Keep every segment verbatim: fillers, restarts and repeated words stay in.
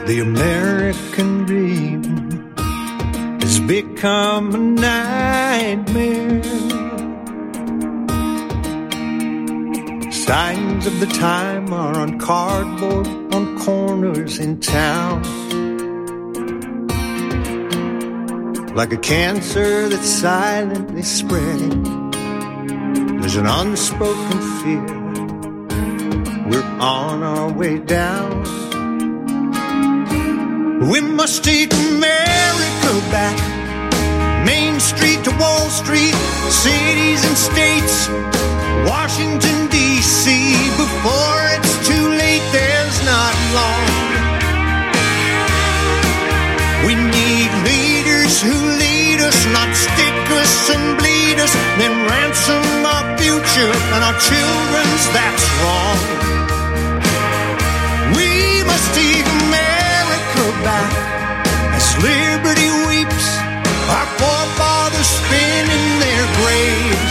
The American dream has become a nightmare. Signs of the time are on cardboard on corners in town. Like a cancer that's silently spreading, there's an unspoken fear. We're on our way down. We must take America back. Main Street to Wall Street, cities and states, Washington, D C Before it's too late, there's not long. We need leaders who lead us, not stick us and bleed us, then ransom our future and our children's, that's wrong. We must take America back as liberty weeps, our forefathers spin in their graves.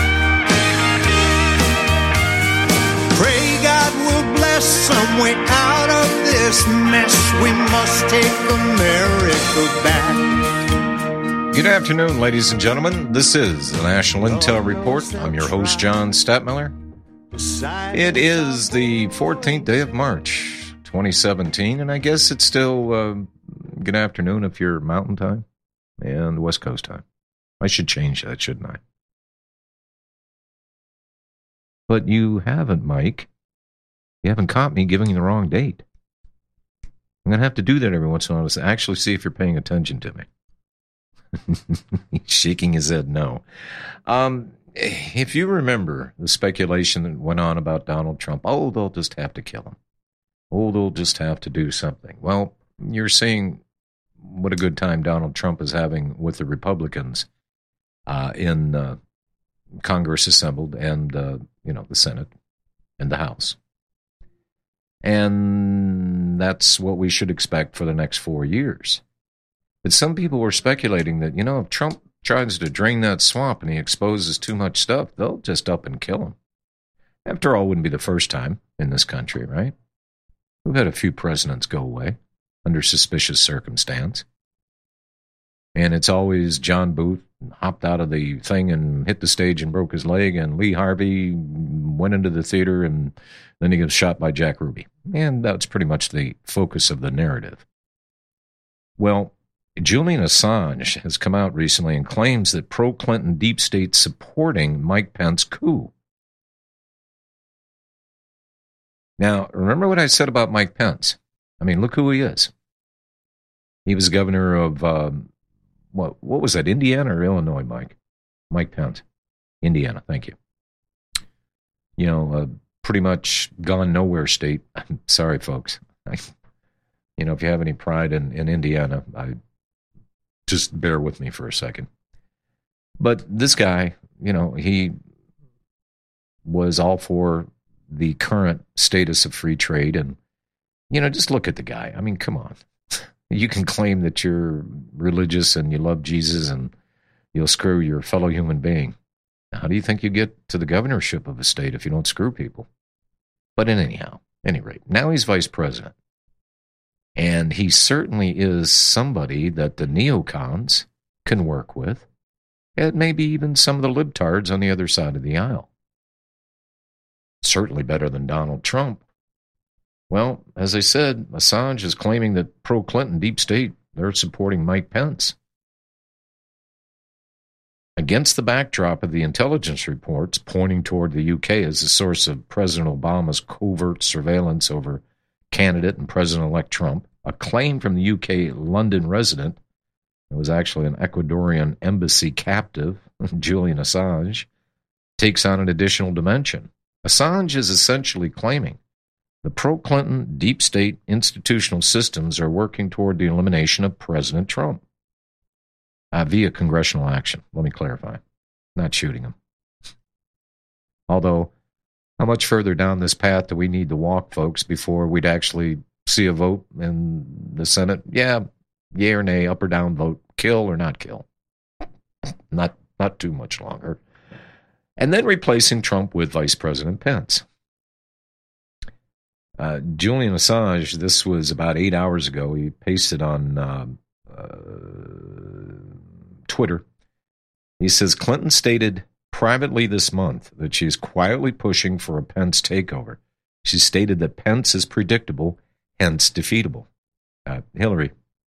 Pray God will bless some way out of this mess. We must take America back. Good afternoon, ladies and gentlemen. This is the National Intel Report. I'm your host, John Stadtmiller. It is the fourteenth day of March, twenty seventeen, and I guess it's still uh, good afternoon if you're Mountain Time and West Coast Time. I should change that, shouldn't I? But you haven't, Mike. You haven't caught me giving you the wrong date. I'm going to have to do that every once in a while to actually see if you're paying attention to me. He's shaking his head no. Um, if you remember the speculation that went on about Donald Trump, oh, they'll just have to kill him. Oh, they'll just have to do something. Well, you're seeing what a good time Donald Trump is having with the Republicans uh, in uh, Congress assembled and, uh, you know, the Senate and the House. And that's what we should expect for the next four years. But some people were speculating that, you know, if Trump tries to drain that swamp and he exposes too much stuff, they'll just up and kill him. After all, it wouldn't be the first time in this country, right? We've had a few presidents go away under suspicious circumstance. And it's always John Booth hopped out of the thing and hit the stage and broke his leg, and Lee Harvey went into the theater and then he was shot by Jack Ruby. And that's pretty much the focus of the narrative. Well, Julian Assange has come out recently and claims that pro-Clinton deep state supporting Mike Pence coup. Now, remember what I said about Mike Pence? I mean, look who he is. He was governor of, um, what, what was that, Indiana or Illinois, Mike? Mike Pence. Indiana, thank you. You know, uh, pretty much gone nowhere state. Sorry, folks. I, you know, if you have any pride in, in Indiana, I just bear with me for a second. But this guy, you know, he was all for the current status of free trade. And, you know, just look at the guy. I mean, come on. You can claim that you're religious and you love Jesus and you'll screw your fellow human being. How do you think you get to the governorship of a state if you don't screw people? But in anyhow, any rate, now he's vice president. And he certainly is somebody that the neocons can work with, and maybe even some of the libtards on the other side of the aisle. Certainly better than Donald Trump. Well, as I said, Assange is claiming that pro-Clinton deep state, they're supporting Mike Pence. Against the backdrop of the intelligence reports pointing toward the U K as the source of President Obama's covert surveillance over candidate and President-elect Trump, a claim from the U K London resident, it was actually an Ecuadorian embassy captive, Julian Assange, takes on an additional dimension. Assange is essentially claiming the pro-Clinton deep state institutional systems are working toward the elimination of President Trump uh, via congressional action. Let me clarify. Not shooting him. Although, how much further down this path do we need to walk, folks, before we'd actually see a vote in the Senate? Yeah, yay or nay, up or down vote, kill or not kill. Not, not too much longer. And then replacing Trump with Vice President Pence. Uh, Julian Assange, this was about eight hours ago. He pasted on uh, uh, Twitter. He says, Clinton stated privately this month that she is quietly pushing for a Pence takeover. She stated that Pence is predictable, hence defeatable. Uh, Hillary,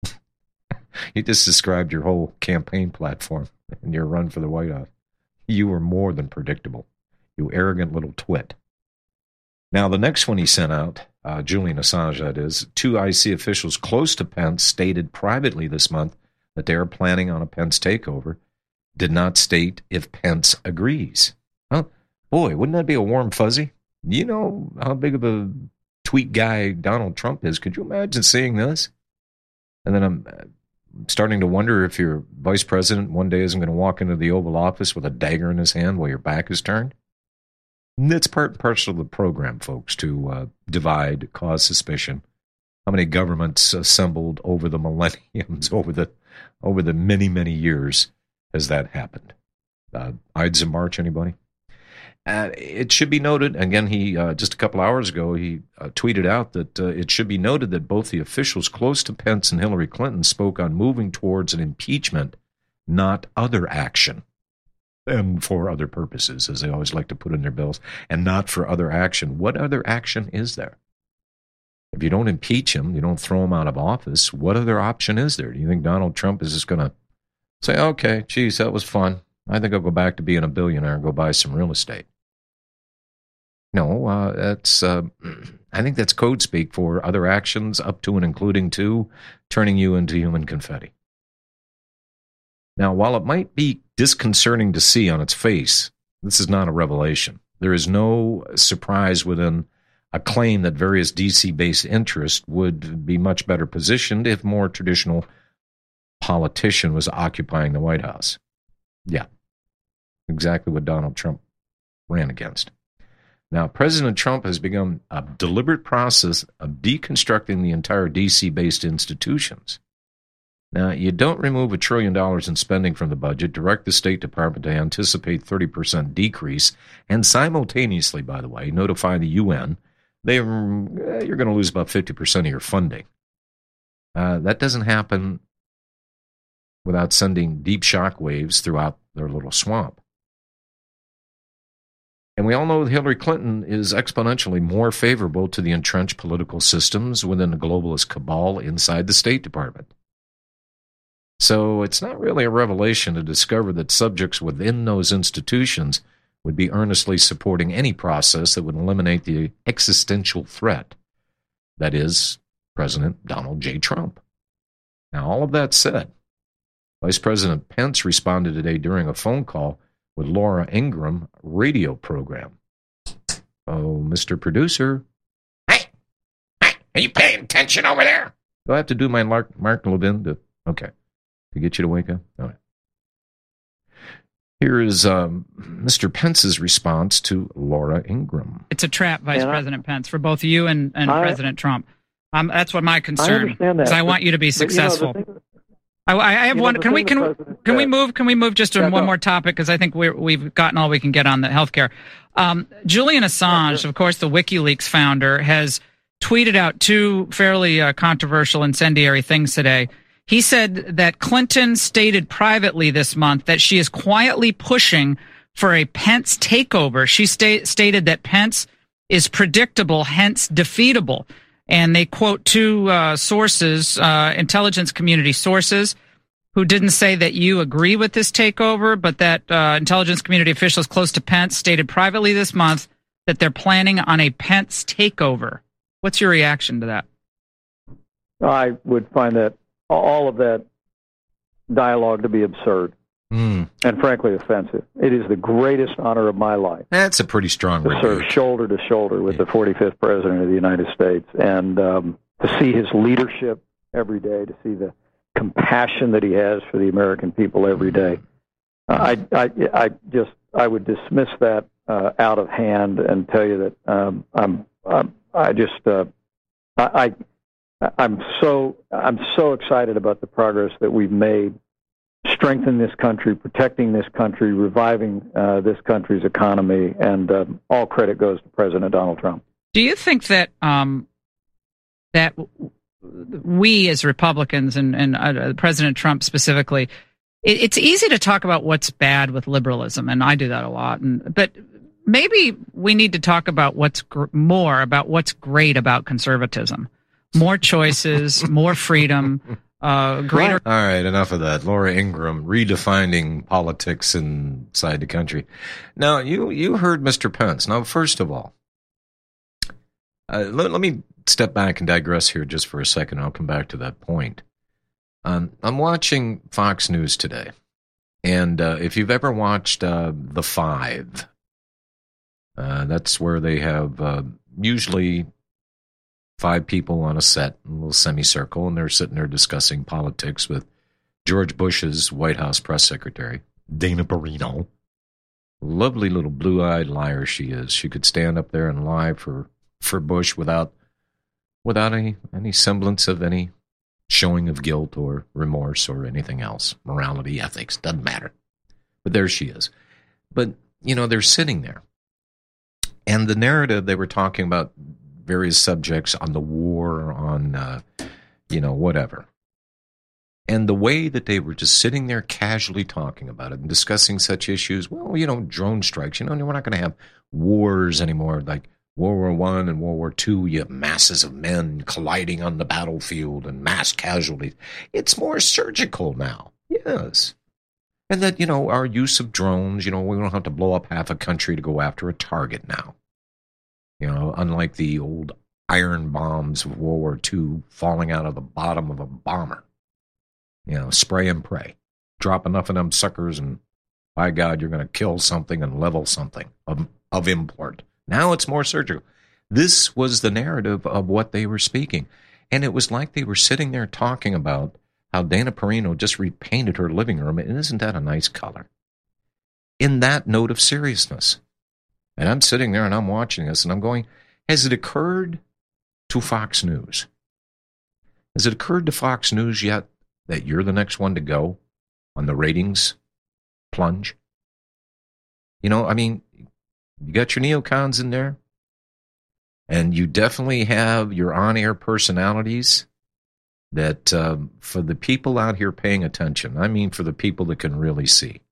you just described your whole campaign platform and your run for the White House. You were more than predictable, you arrogant little twit. Now, the next one he sent out, uh, Julian Assange, that is, two I C officials close to Pence stated privately this month that they are planning on a Pence takeover, did not state if Pence agrees. Huh? Boy, wouldn't that be a warm fuzzy? You know how big of a tweet guy Donald Trump is. Could you imagine seeing this? And then I'm starting to wonder if your vice president one day isn't going to walk into the Oval Office with a dagger in his hand while your back is turned. It's part and parcel of the program, folks, to uh, divide, cause suspicion. How many governments assembled over the millenniums, over the over the many, many years has that happened? Uh, Ides of March, anybody? Uh, it should be noted, again, he uh, just a couple hours ago, he uh, tweeted out that uh, it should be noted that both the officials close to Pence and Hillary Clinton spoke on moving towards an impeachment, not other action. And for other purposes, as they always like to put in their bills, and not for other action. What other action is there? If you don't impeach him, you don't throw him out of office, what other option is there? Do you think Donald Trump is just going to say, okay, geez, that was fun. I think I'll go back to being a billionaire and go buy some real estate? No, uh, that's. Uh, I think that's code speak for other actions up to and including to turning you into human confetti. Now, while it might be disconcerting to see on its face, this is not a revelation. There is no surprise within a claim that various D C-based interests would be much better positioned if more traditional politician was occupying the White House. Yeah, exactly what Donald Trump ran against. Now, President Trump has begun a deliberate process of deconstructing the entire D C-based institutions. Now, you don't remove a trillion dollars in spending from the budget, direct the State Department to anticipate thirty percent decrease, and simultaneously, by the way, notify the U N they you're going to lose about fifty percent of your funding. Uh, that doesn't happen without sending deep shock waves throughout their little swamp. And we all know that Hillary Clinton is exponentially more favorable to the entrenched political systems within the globalist cabal inside the State Department. So it's not really a revelation to discover that subjects within those institutions would be earnestly supporting any process that would eliminate the existential threat, that is, President Donald J. Trump. Now, all of that said, Vice President Pence responded today during a phone call with Laura Ingraham radio program. Oh, Mister Producer. Hey, hey, are you paying attention over there? Do I have to do my Mark, Mark Levin to, okay, to get you to wake up? All right. Here is um, Mister Pence's response to Laura Ingraham. It's a trap, Vice And I- President Pence, for both you and, and I- President Trump. Um, that's what my I concern. understand that. Because I but- want you to be but, you know, the successful. thing- I, I have you know, one. the Can we thing can the we, president can we said- move? Can we move just to Yeah, one go. more topic? Because I think we're, we've gotten all we can get on the healthcare. Um, Julian Assange, Yeah, sure. of course, the WikiLeaks founder, has tweeted out two fairly uh, controversial, incendiary things today. He said that Clinton stated privately this month that she is quietly pushing for a Pence takeover. She sta- stated that Pence is predictable, hence defeatable. And they quote two uh, sources, uh, intelligence community sources, who didn't say that you agree with this takeover, but that uh, intelligence community officials close to Pence stated privately this month that they're planning on a Pence takeover. What's your reaction to that? I would find that all of that dialogue to be absurd Mm, and frankly offensive. It is the greatest honor of my life that's a pretty strong to serve rebuke. shoulder to shoulder with the forty-fifth President of the United States, and um, to see his leadership every day, to see the compassion that he has for the American people every day. Uh, I, I, I just, I would dismiss that uh, out of hand and tell you that um, I'm, I'm, I just, uh, I, I, I'm so, I'm so excited about the progress that we've made, strengthening this country, protecting this country, reviving uh, this country's economy, and um, all credit goes to President Donald Trump. Do you think that um, that we as Republicans and, and uh, President Trump specifically, it, it's easy to talk about what's bad with liberalism, and I do that a lot. And but maybe we need to talk about what's gr- more about what's great about conservatism: more choices, more freedom, uh, greater. All right, enough of that. Laura Ingraham redefining politics inside the country. Now, you you heard Mister Pence. Now, first of all. Uh, let, let me step back and digress here just for a second. I'll come back to that point. Um, I'm watching Fox News today, and uh, if you've ever watched uh, The Five, uh, that's where they have uh, usually five people on a set, a little semicircle, and they're sitting there discussing politics with George Bush's White House press secretary, Dana Perino. Lovely little blue-eyed liar she is. She could stand up there and lie for for Bush without without any, any semblance of any showing of guilt or remorse or anything else. Morality, ethics, doesn't matter. But there she is. But, you know, they're sitting there. And the narrative, they were talking about various subjects on the war, on, uh, you know, whatever. And the way that they were just sitting there casually talking about it and discussing such issues, well, you know, drone strikes, you know, we're not going to have wars anymore, like World War One and World War Two, you have masses of men colliding on the battlefield and mass casualties. It's more surgical now, yes. And that, you know, our use of drones, you know, we don't have to blow up half a country to go after a target now. You know, unlike the old iron bombs of World War Two falling out of the bottom of a bomber. You know, spray and pray. Drop enough of them suckers and, by God, you're going to kill something and level something of, of import. Now it's more surgical. This was the narrative of what they were speaking. And it was like they were sitting there talking about how Dana Perino just repainted her living room. And isn't that a nice color? In that note of seriousness. And I'm sitting there and I'm watching this and I'm going, has it occurred to Fox News? Has it occurred to Fox News yet that you're the next one to go on the ratings plunge? You know, I mean, you got your neocons in there, and you definitely have your on-air personalities that uh, for the people out here paying attention, I mean for the people that can really see,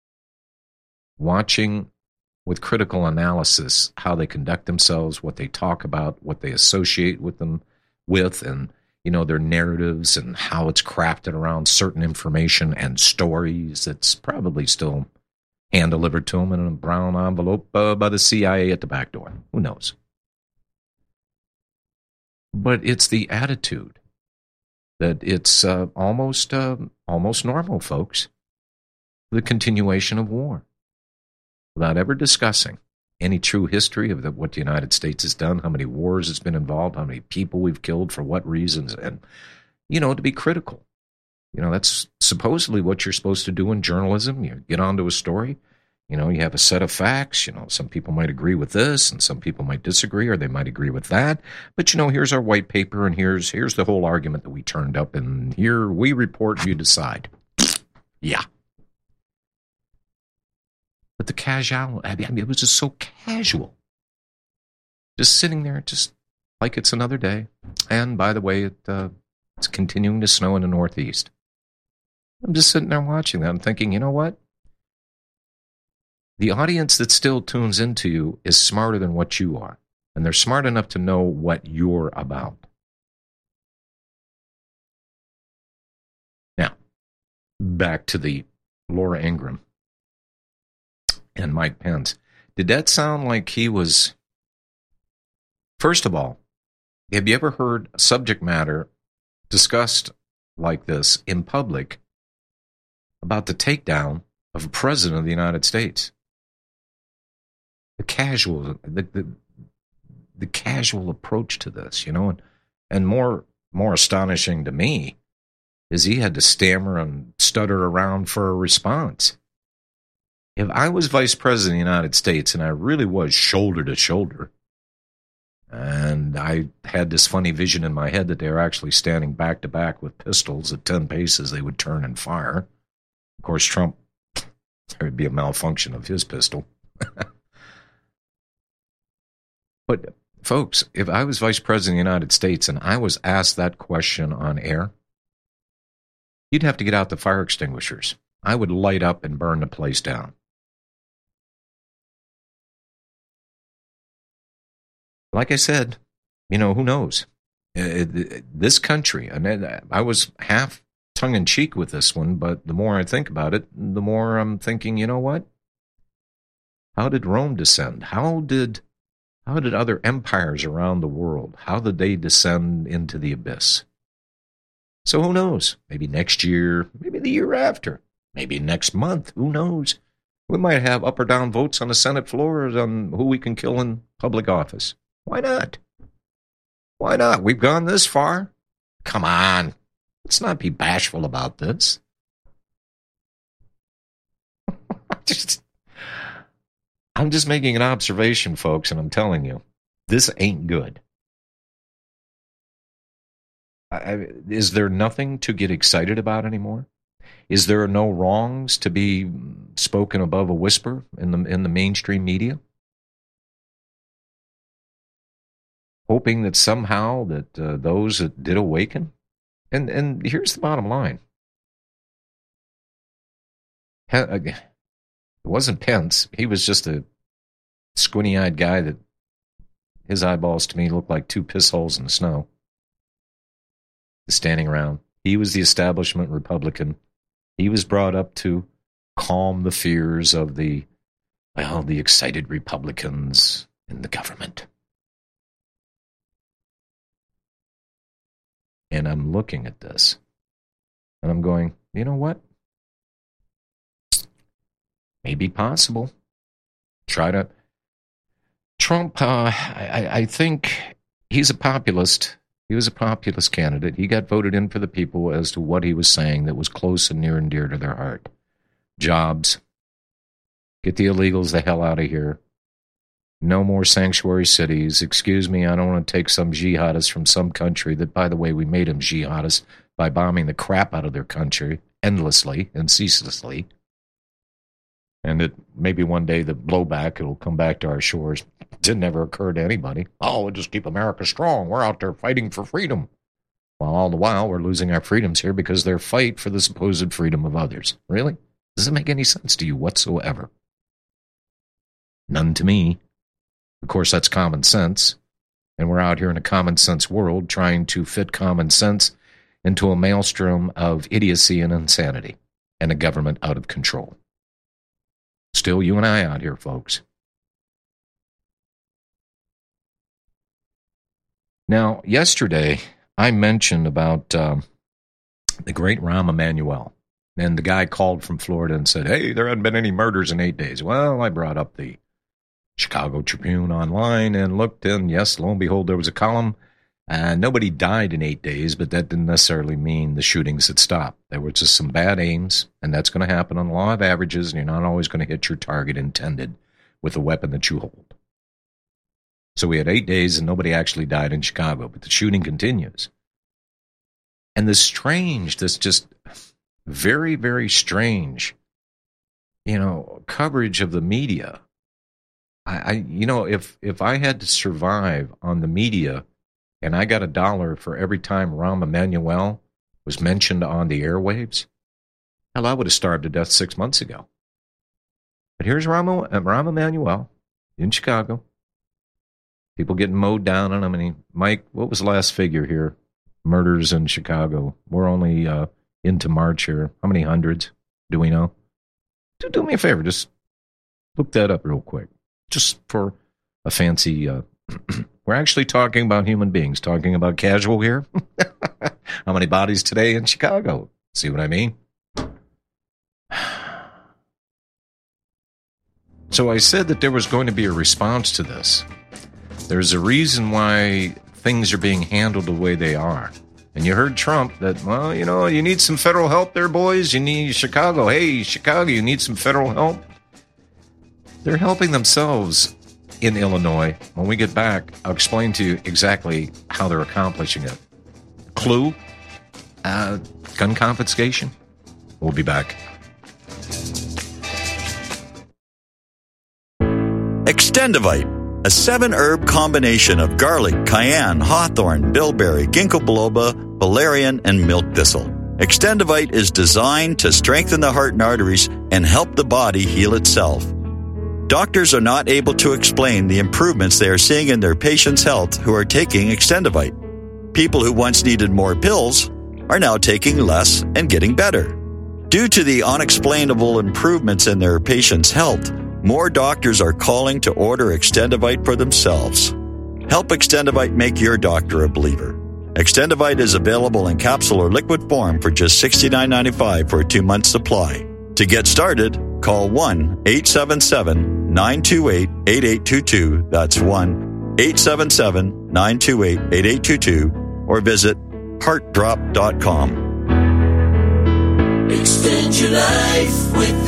watching with critical analysis how they conduct themselves, what they talk about, what they associate with them with, and, you know, their narratives and how it's crafted around certain information and stories that's probably still hand-delivered to them in a brown envelope uh, by the C I A at the back door. Who knows? But it's the attitude that it's uh, almost uh, almost normal, folks, the continuation of war, without ever discussing any true history of the, what the United States has done, how many wars it's been involved, how many people we've killed, for what reasons, and, you know, to be critical. You know, that's supposedly what you're supposed to do in journalism. You get onto a story, you know, you have a set of facts. You know, some people might agree with this and some people might disagree, or they might agree with that. But, you know, here's our white paper and here's here's the whole argument that we turned up, and here we report, you decide. Yeah. But the casual, I mean, it was just so casual. Just sitting there, just like it's another day. And by the way, it, uh, it's continuing to snow in the Northeast. I'm just sitting there watching that. I'm thinking, you know what? The audience that still tunes into you is smarter than what you are. And they're smart enough to know what you're about. Now, back to the Laura Ingraham and Mike Pence. Did that sound like he was... First of all, have you ever heard subject matter discussed like this in public about the takedown of a president of the United States? The casual, the, the, the casual approach to this, you know, and, and more, more astonishing to me is he had to stammer and stutter around for a response. If I was vice president of the United States and I really was shoulder to shoulder, and I had this funny vision in my head that they were actually standing back to back with pistols at ten paces, they would turn and fire. Of course, Trump, there would be a malfunction of his pistol. But folks, if I was Vice President of the United States and I was asked that question on air, you'd have to get out the fire extinguishers. I would light up and burn the place down. Like I said, you know, who knows? Uh, this country, and I was half tongue-in-cheek with this one, but the more I think about it, the more I'm thinking, you know what? How did Rome descend? How did how did other empires around the world, how did they descend into the abyss? So who knows? Maybe next year, maybe the year after, maybe next month, who knows? We might have up or down votes on the Senate floor on who we can kill in public office. Why not? Why not? We've gone this far. Come on. Let's not be bashful about this. just, I'm just making an observation, folks, and I'm telling you, this ain't good. I, is there nothing to get excited about anymore? Is there no wrongs to be spoken above a whisper in the in the mainstream media? Hoping that somehow that uh, those that did awaken, and and here's the bottom line: it wasn't Pence. He was just a squinty-eyed guy that his eyeballs to me looked like two piss holes in the snow, standing around. He was the establishment Republican. He was brought up to calm the fears of the well, the excited Republicans in the government. And I'm looking at this, and I'm going, you know what? Maybe possible. Try to... Trump, uh, I, I think he's a populist. He was a populist candidate. He got voted in for the people as to what he was saying that was close and near and dear to their heart. Jobs. Get the illegals the hell out of here. No more sanctuary cities. Excuse me, I don't want to take some jihadists from some country that, by the way, we made them jihadists by bombing the crap out of their country endlessly and ceaselessly. And that maybe one day the blowback, it'll come back to our shores. It didn't ever occur to anybody. Oh, we'll just keep America strong. We're out there fighting for freedom. While all the while, we're losing our freedoms here because they're fight for the supposed freedom of others. Really? Does it make any sense to you whatsoever? None to me. Of course, that's common sense, and we're out here in a common sense world trying to fit common sense into a maelstrom of idiocy and insanity and a government out of control. Still, you and I out here, folks. Now, yesterday, I mentioned about um, the great Rahm Emanuel, and the guy called from Florida and said, hey, there hadn't been any murders in eight days. Well, I brought up the Chicago Tribune online and looked, and yes, lo and behold, there was a column. Uh, nobody died in eight days, but that didn't necessarily mean the shootings had stopped. There were just some bad aims, and that's going to happen on the law of averages, and you're not always going to hit your target intended with the weapon that you hold. So we had eight days, and nobody actually died in Chicago, but the shooting continues. And this strange, this just very, very strange, you know, coverage of the media. I, I, you know, if if I had to survive on the media and I got a dollar for every time Rahm Emanuel was mentioned on the airwaves, hell, I would have starved to death six months ago. But here's Rahm, Rahm Emanuel in Chicago. People getting mowed down on him. And Mike, what was the last figure here? Murders in Chicago. We're only uh, into March here. How many hundreds do we know? Do, do me a favor, just look that up real quick. Just for a fancy, uh, we're actually talking about human beings, talking about casual here. How many bodies today in Chicago? See what I mean? So I said that there was going to be a response to this. There's a reason why things are being handled the way they are. And you heard Trump that, well, you know, you need some federal help there, boys. You need Chicago. Hey, Chicago, you need some federal help. They're helping themselves in Illinois. When we get back, I'll explain to you exactly how they're accomplishing it. Clue, uh, gun confiscation. We'll be back. Extendivite a seven-herb combination of garlic, cayenne, hawthorn, bilberry, ginkgo biloba, valerian, and milk thistle. Extendivite is designed to strengthen the heart and arteries and help the body heal itself. Doctors are not able to explain the improvements they are seeing in their patients' health who are taking Extendivite. People who once needed more pills are now taking less and getting better. Due to the unexplainable improvements in their patients' health, more doctors are calling to order Extendivite for themselves. Help Extendivite make your doctor a believer. Extendivite is available in capsule or liquid form for just sixty-nine ninety-five for a two-month supply. To get started, call one eight seven seven, nine two eight, eight eight two two. That's one eight seven seven, nine two eight, eight eight two two. Or visit heart drop dot com. Extend your life with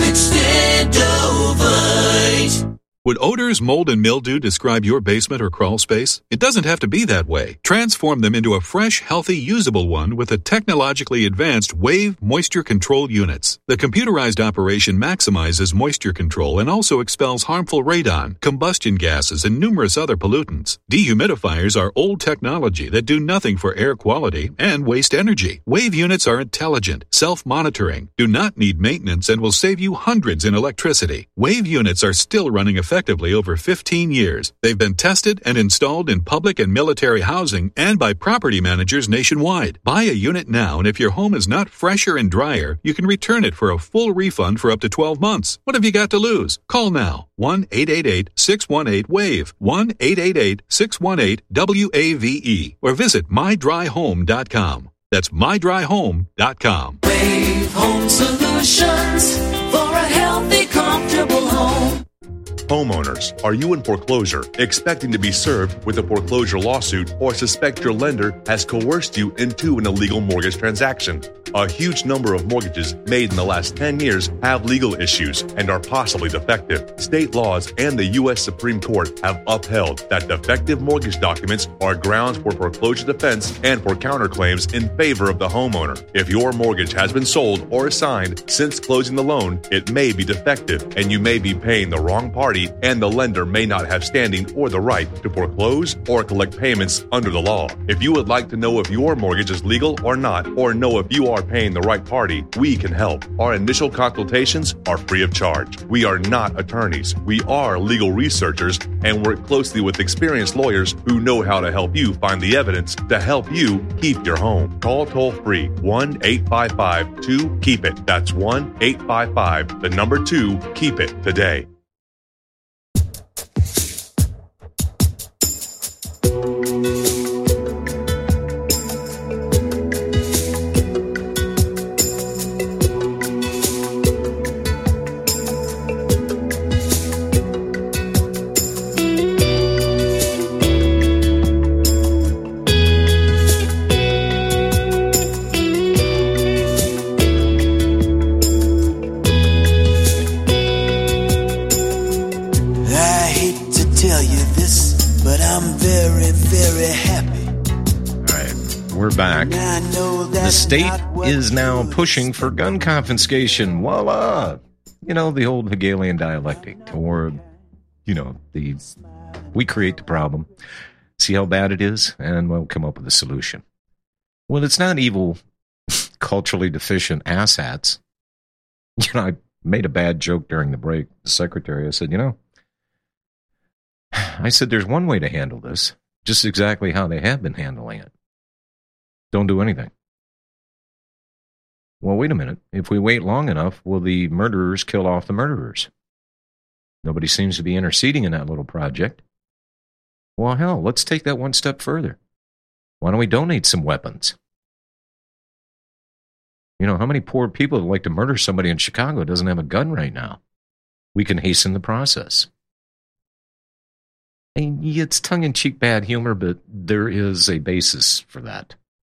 Extendovite. Would odors, mold, and mildew describe your basement or crawl space? It doesn't have to be that way. Transform them into a fresh, healthy, usable one with the technologically advanced Wave Moisture Control Units. The computerized operation maximizes moisture control and also expels harmful radon, combustion gases, and numerous other pollutants. Dehumidifiers are old technology that do nothing for air quality and waste energy. Wave units are intelligent, self-monitoring, do not need maintenance, and will save you hundreds in electricity. Wave units are still running effectively effectively over fifteen years. They've been tested and installed in public and military housing and by property managers nationwide. Buy a unit now, and if your home is not fresher and drier, you can return it for a full refund for up to twelve months. What have you got to lose? Call now. one eight eight eight, six one eight, W A V E. one eight eight eight, six one eight, W A V E. Or visit my dry home dot com. That's my dry home dot com. Wave Home Solutions for a healthy, comfortable home. Homeowners, are you in foreclosure, expecting to be served with a foreclosure lawsuit, or suspect your lender has coerced you into an illegal mortgage transaction? A huge number of mortgages made in the last ten years have legal issues and are possibly defective. State laws and the U S Supreme Court have upheld that defective mortgage documents are grounds for foreclosure defense and for counterclaims in favor of the homeowner. If your mortgage has been sold or assigned since closing the loan, it may be defective and you may be paying the wrong party, and the lender may not have standing or the right to foreclose or collect payments under the law. If you would like to know if your mortgage is legal or not, or know if you are paying the right party, we can help. Our initial consultations are free of charge. We are not attorneys. We are legal researchers and work closely with experienced lawyers who know how to help you find the evidence to help you keep your home. Call toll free one eight five five, two, keep it. That's one eight five five, the number two, keep it today. Back. The state is now pushing for gun confiscation. Voila! You know, the old Hegelian dialectic, or, you know, the we create the problem, see how bad it is, and we'll come up with a solution. Well, it's not evil, culturally deficient asshats. You know, I made a bad joke during the break. The secretary, I said, you know, I said, there's one way to handle this, just exactly how they have been handling it. Don't do anything. Well, wait a minute. If we wait long enough, will the murderers kill off the murderers? Nobody seems to be interceding in that little project. Well, hell, let's take that one step further. Why don't we donate some weapons? You know, how many poor people would like to murder somebody in Chicago doesn't have a gun right now? We can hasten the process. And it's tongue-in-cheek bad humor, but there is a basis for that.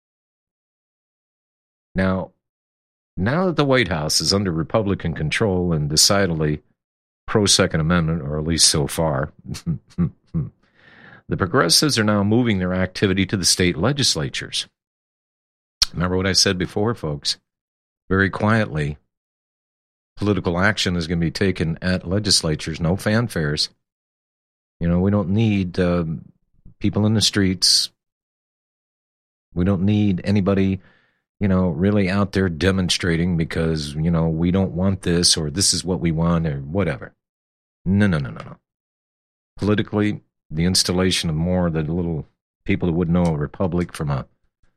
Now, now that the White House is under Republican control and decidedly pro-Second Amendment, or at least so far, the progressives are now moving their activity to the state legislatures. Remember what I said before, folks? Very quietly, political action is going to be taken at legislatures, no fanfares. You know, we don't need uh, people in the streets. We don't need anybody, you know, really out there demonstrating because, you know, we don't want this or this is what we want or whatever. No, no, no, no, no. Politically, the installation of more of the little people that would know a republic from a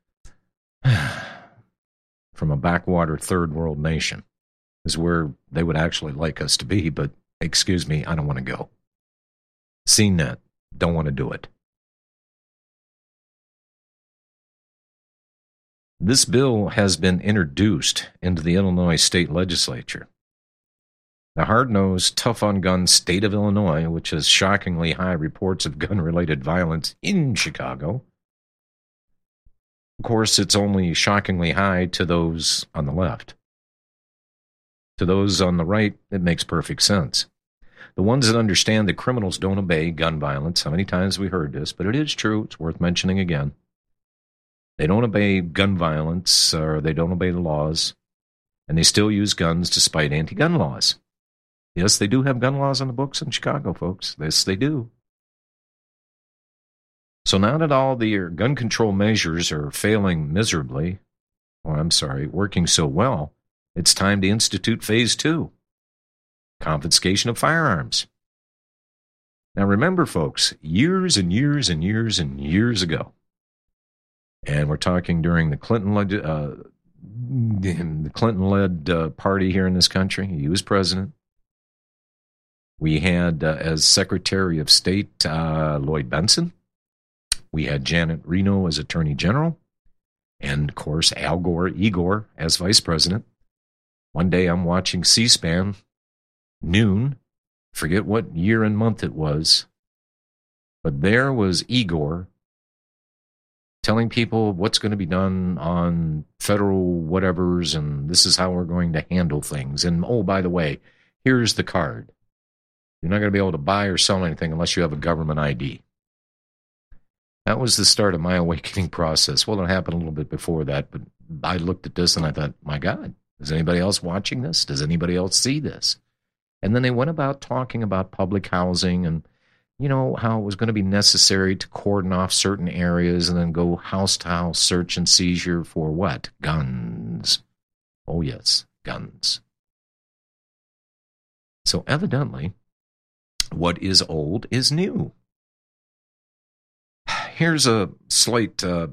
from a backwater third world nation is where they would actually like us to be, but excuse me, I don't want to go. Seen that. Don't want to do it. This bill has been introduced into the Illinois state legislature. The hard-nosed, tough-on-gun state of Illinois, which has shockingly high reports of gun-related violence in Chicago. Of course, it's only shockingly high to those on the left. To those on the right, it makes perfect sense. The ones that understand that criminals don't obey gun violence, how many times have we heard this, but it is true, it's worth mentioning again. They don't obey gun violence, or they don't obey the laws, and they still use guns despite anti-gun laws. Yes, they do have gun laws on the books in Chicago, folks. Yes, they do. So now that all the gun control measures are failing miserably, or I'm sorry, working so well, it's time to institute phase two. Confiscation of firearms. Now remember, folks, years and years and years and years ago, and we're talking during the Clinton uh, the Clinton-led uh, party here in this country. He was president. We had, uh, as Secretary of State, uh, Lloyd Benson. We had Janet Reno as Attorney General. And, of course, Al Gore, Igor, as Vice President. One day I'm watching C-SPAN, noon, forget what year and month it was, but there was Igor telling people what's going to be done on federal whatevers, and this is how we're going to handle things. And, oh, by the way, here's the card. You're not going to be able to buy or sell anything unless you have a government I D. That was the start of my awakening process. Well, it happened a little bit before that, but I looked at this and I thought, my God, is anybody else watching this? Does anybody else see this? And then they went about talking about public housing and, you know, how it was going to be necessary to cordon off certain areas and then go house-to-house search and seizure for what? Guns. Oh, yes, guns. So evidently, what is old is new. Here's a slight uh,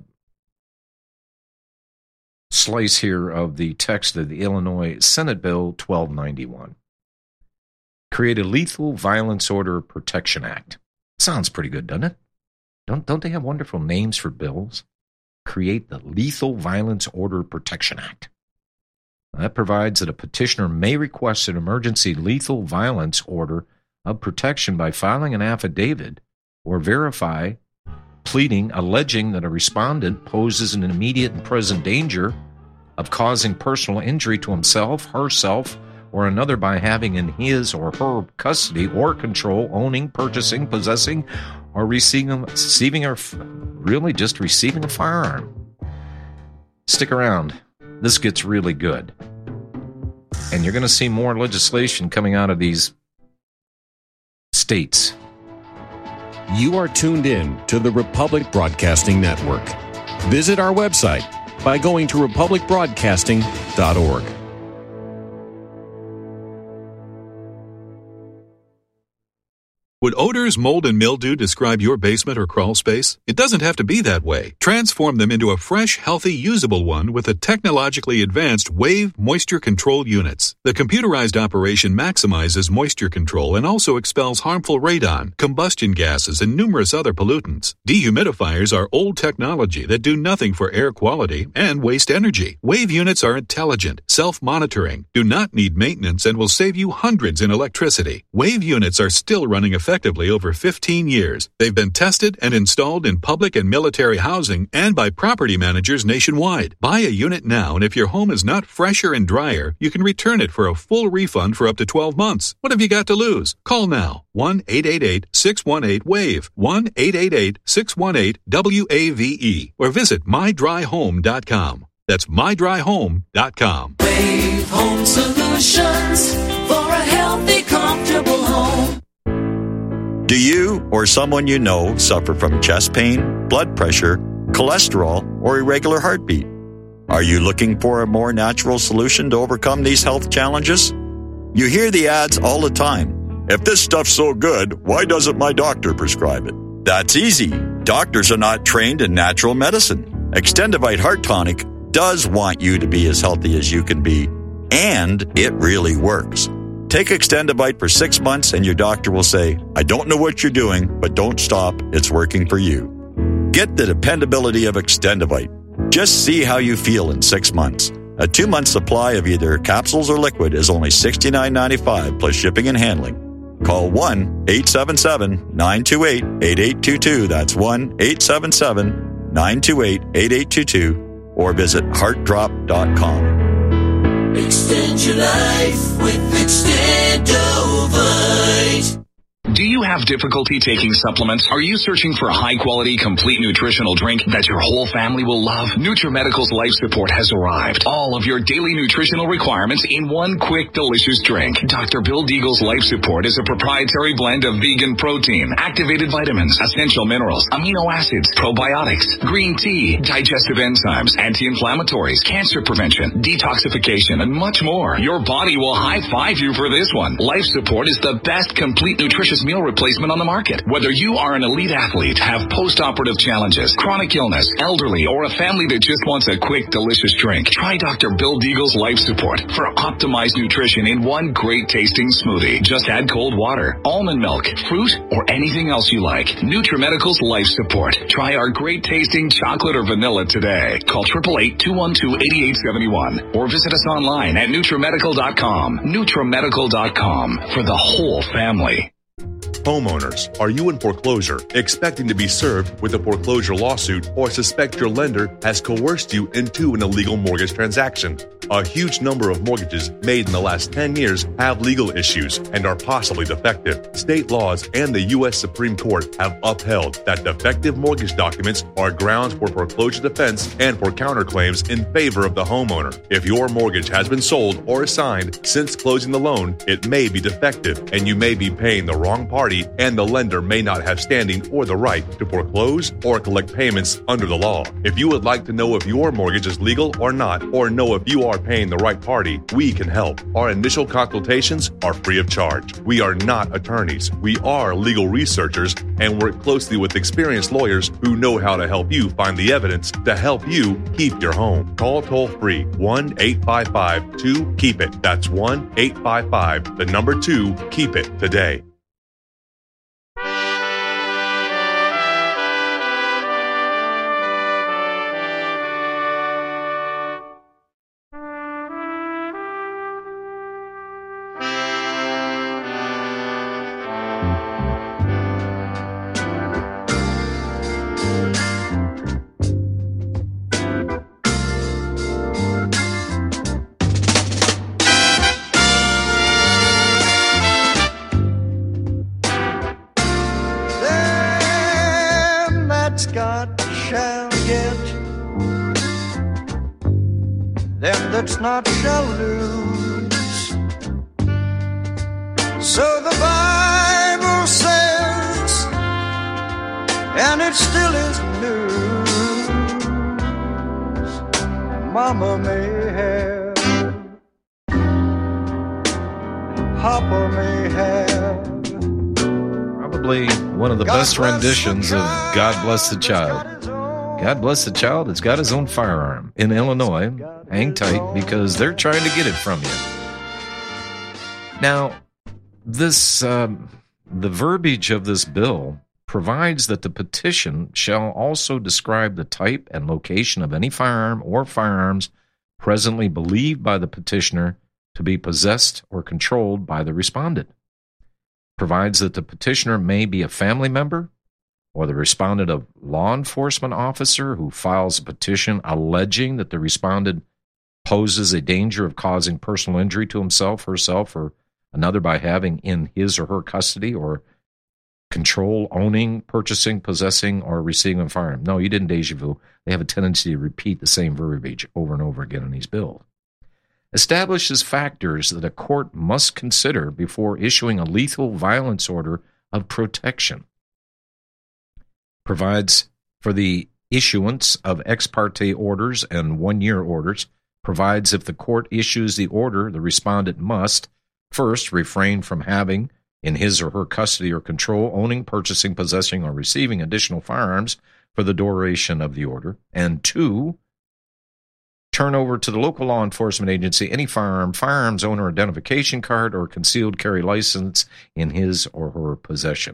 slice here of the text of the Illinois Senate Bill twelve ninety-one. Create a Lethal Violence Order Protection Act. Sounds pretty good, doesn't it? Don't, don't they have wonderful names for bills? Create the Lethal Violence Order Protection Act. That provides that a petitioner may request an emergency lethal violence order of protection by filing an affidavit or verify pleading alleging that a respondent poses an immediate and present danger of causing personal injury to himself, herself, or another by having in his or her custody or control, owning, purchasing, possessing, or receiving, receiving or really just receiving a firearm. Stick around. This gets really good. And you're going to see more legislation coming out of these states. You are tuned in to the Republic Broadcasting Network. Visit our website by going to republic broadcasting dot org. Would odors, mold, and mildew describe your basement or crawl space? It doesn't have to be that way. Transform them into a fresh, healthy, usable one with the technologically advanced Wave Moisture Control Units. The computerized operation maximizes moisture control and also expels harmful radon, combustion gases, and numerous other pollutants. Dehumidifiers are old technology that do nothing for air quality and waste energy. Wave units are intelligent, self-monitoring, do not need maintenance, and will save you hundreds in electricity. Wave units are still running effectively. Effectively over fifteen years. They've been tested and installed in public and military housing and by property managers nationwide. Buy a unit now, and if your home is not fresher and drier, you can return it for a full refund for up to twelve months. What have you got to lose? Call now. one eight eight eight, six one eight, W A V E. one eight eight eight, six one eight, W A V E. Or visit my dry home dot com. That's my dry home dot com. Wave Home Solutions for a healthy, comfortable home. Do you or someone you know suffer from chest pain, blood pressure, cholesterol, or irregular heartbeat? Are you looking for a more natural solution to overcome these health challenges? You hear the ads all the time. If this stuff's so good, why doesn't my doctor prescribe it? That's easy. Doctors are not trained in natural medicine. Extendivite Heart Tonic does want you to be as healthy as you can be, and it really works. Take Extendivite for six months and your doctor will say, I don't know what you're doing, but don't stop. It's working for you. Get the dependability of Extendivite. Just see how you feel in six months. A two-month supply of either capsules or liquid is only sixty-nine ninety-five plus shipping and handling. Call one eight seven seven, nine two eight, eight eight two two. That's one eight seven seven, nine two eight, eight eight two two or visit heart drop dot com. Extend your life with Extendovite. Do you have difficulty taking supplements? Are you searching for a high-quality, complete nutritional drink that your whole family will love? NutriMedical's Life Support has arrived. All of your daily nutritional requirements in one quick, delicious drink. Doctor Bill Deagle's Life Support is a proprietary blend of vegan protein, activated vitamins, essential minerals, amino acids, probiotics, green tea, digestive enzymes, anti-inflammatories, cancer prevention, detoxification, and much more. Your body will high-five you for this one. Life Support is the best complete nutritious meal replacement on the market. Whether you are an elite athlete, have post-operative challenges, chronic illness, elderly, or a family that just wants a quick, delicious drink, try Doctor Bill Deagle's Life Support for optimized nutrition in one great tasting smoothie. Just add cold water, almond milk, fruit, or anything else you like. NutriMedical's Life Support. Try our great tasting chocolate or vanilla today. Call eight eight eight, two one two, eight eight seven one or visit us online at NutriMedical dot com. NutriMedical dot com for the whole family. Homeowners, are you in foreclosure, expecting to be served with a foreclosure lawsuit, or suspect your lender has coerced you into an illegal mortgage transaction? A huge number of mortgages made in the last ten years have legal issues and are possibly defective. State laws and the U S Supreme Court have upheld that defective mortgage documents are grounds for foreclosure defense and for counterclaims in favor of the homeowner. If your mortgage has been sold or assigned since closing the loan, it may be defective and you may be paying the wrong party, and the lender may not have standing or the right to foreclose or collect payments under the law. If you would like to know if your mortgage is legal or not, or know if you are paying the right party, we can help. Our initial consultations are free of charge. We are not attorneys. We are legal researchers and work closely with experienced lawyers who know how to help you find the evidence to help you keep your home. Call toll free one eight five five, two, keep it. That's one eight five five, the number two, keep it today. That's not shall lose. So the Bible says, and it still is news. Mama may have, Papa may have. Probably one of the God best renditions of God Bless the Child. God Bless the Child has got his own firearm in Illinois. Hang tight, because they're trying to get it from you. Now, this um, the verbiage of this bill provides that the petition shall also describe the type and location of any firearm or firearms presently believed by the petitioner to be possessed or controlled by the respondent. Provides that the petitioner may be a family member or the respondent of law enforcement officer who files a petition alleging that the respondent poses a danger of causing personal injury to himself, herself, or another by having in his or her custody or control, owning, purchasing, possessing, or receiving a firearm. No, you didn't deja vu. They have a tendency to repeat the same verbiage over and over again in these bills. Establishes factors that a court must consider before issuing a lethal violence order of protection. Provides for the issuance of ex parte orders and one-year orders. Provides if the court issues the order, the respondent must, first, refrain from having, in his or her custody or control, owning, purchasing, possessing, or receiving additional firearms for the duration of the order, and two, turn over to the local law enforcement agency any firearm, firearms owner identification card, or concealed carry license in his or her possession.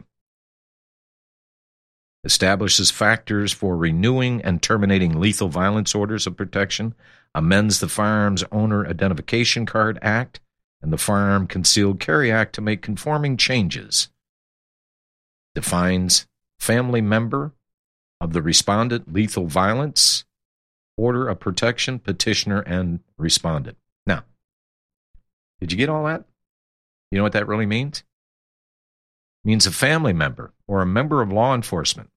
Establishes factors for renewing and terminating lethal violence orders of protection, amends the Firearms Owner Identification Card Act and the Firearm Concealed Carry Act to make conforming changes. Defines family member of the respondent, lethal violence, order of protection, petitioner, and respondent. Now, did you get all that? You know what that really means? It means a family member or a member of law enforcement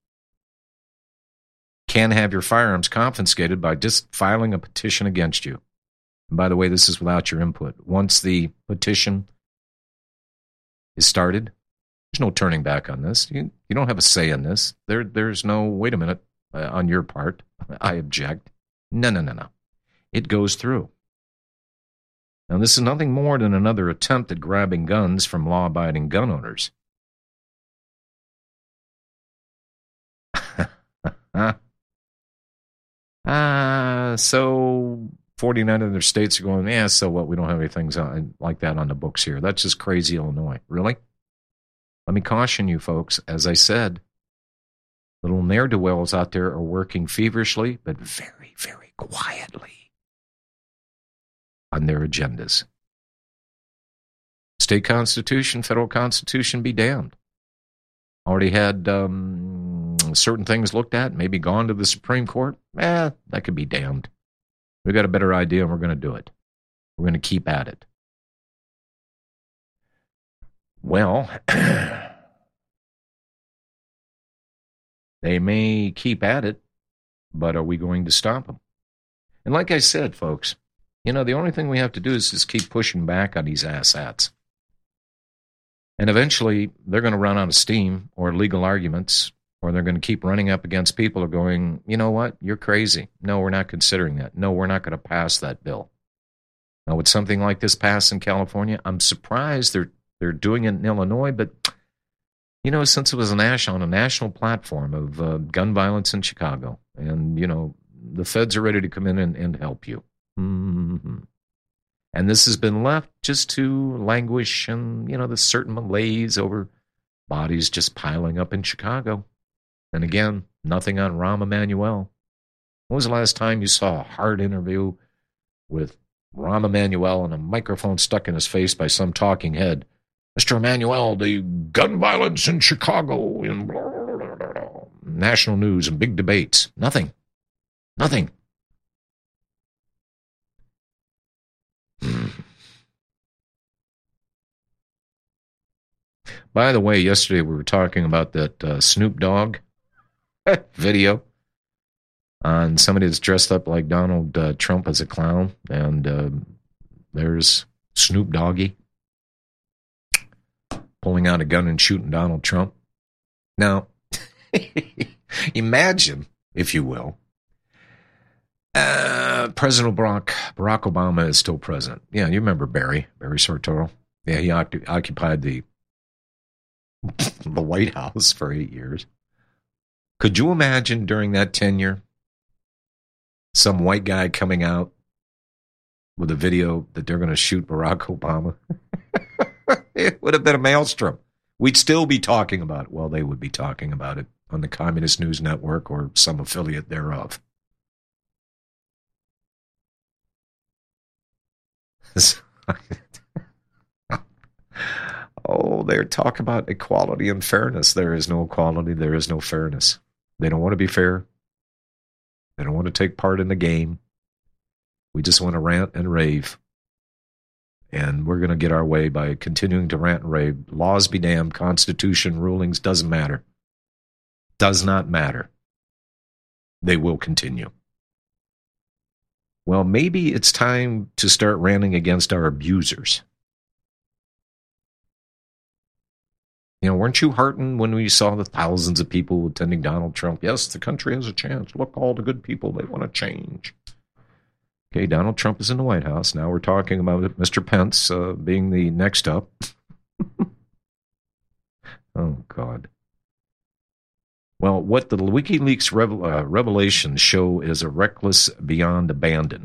can have your firearms confiscated by just filing a petition against you. And by the way, this is without your input. Once the petition is started, there's no turning back on this. You, you don't have a say in this. There, there's no, wait a minute, uh, on your part, I object. No, no, no, no. It goes through. Now, this is nothing more than another attempt at grabbing guns from law-abiding gun owners. Huh? Uh, so forty-nine other states are going, yeah, so what? We don't have any things on, like that on the books here. That's just crazy Illinois. Really? Let me caution you folks. As I said, little ne'er-do-wells out there are working feverishly, but very, very quietly on their agendas. State constitution, federal constitution, be damned. Already had um, certain things looked at, maybe gone to the Supreme Court. Eh, that could be damned. We've got a better idea, and we're going to do it. We're going to keep at it. Well, they may keep at it, but are we going to stop them? And like I said, folks, you know, the only thing we have to do is just keep pushing back on these asshats. And eventually, they're going to run out of steam or legal arguments, or they're going to keep running up against people who are going, you know what, you're crazy. No, we're not considering that. No, we're not going to pass that bill. Now, would something like this pass in California? I'm surprised they're they're doing it in Illinois, but, you know, since it was a national, on a national platform of uh, gun violence in Chicago, and, you know, the feds are ready to come in and, and help you. Mm-hmm. And this has been left just to languish and, you know, the certain malaise over bodies just piling up in Chicago. And again, nothing on Rahm Emanuel. When was the last time you saw a hard interview with Rahm Emanuel and a microphone stuck in his face by some talking head? Mister Emanuel, the gun violence in Chicago, in blah, blah, blah, blah, blah. National news and big debates. Nothing. Nothing. By the way, yesterday we were talking about that uh, Snoop Dogg video on somebody that's dressed up like Donald uh, Trump as a clown, and uh, there's Snoop Doggy pulling out a gun and shooting Donald Trump. Now, imagine, if you will, uh, President Barack, Barack Obama is still president. Yeah, you remember Barry, Barry Sartoro? Yeah, he occup- occupied the the White House for eight years. Could you imagine during that tenure some white guy coming out with a video that they're going to shoot Barack Obama? It would have been a maelstrom. We'd still be talking about it. Well, they would be talking about it on the Communist News Network or some affiliate thereof. Oh, they're talking about equality and fairness. There is no equality. There is no fairness. They don't want to be fair. They don't want to take part in the game. We just want to rant and rave. And we're going to get our way by continuing to rant and rave. Laws be damned. Constitution, rulings, doesn't matter. Does not matter. They will continue. Well, maybe it's time to start ranting against our abusers. You know, weren't you heartened when we saw the thousands of people attending Donald Trump? Yes, the country has a chance. Look, all the good people, they want to change. Okay, Donald Trump is in the White House. Now we're talking about Mister Pence uh, being the next up. Oh, God. Well, what the WikiLeaks revel- uh, revelations show is a reckless beyond abandon.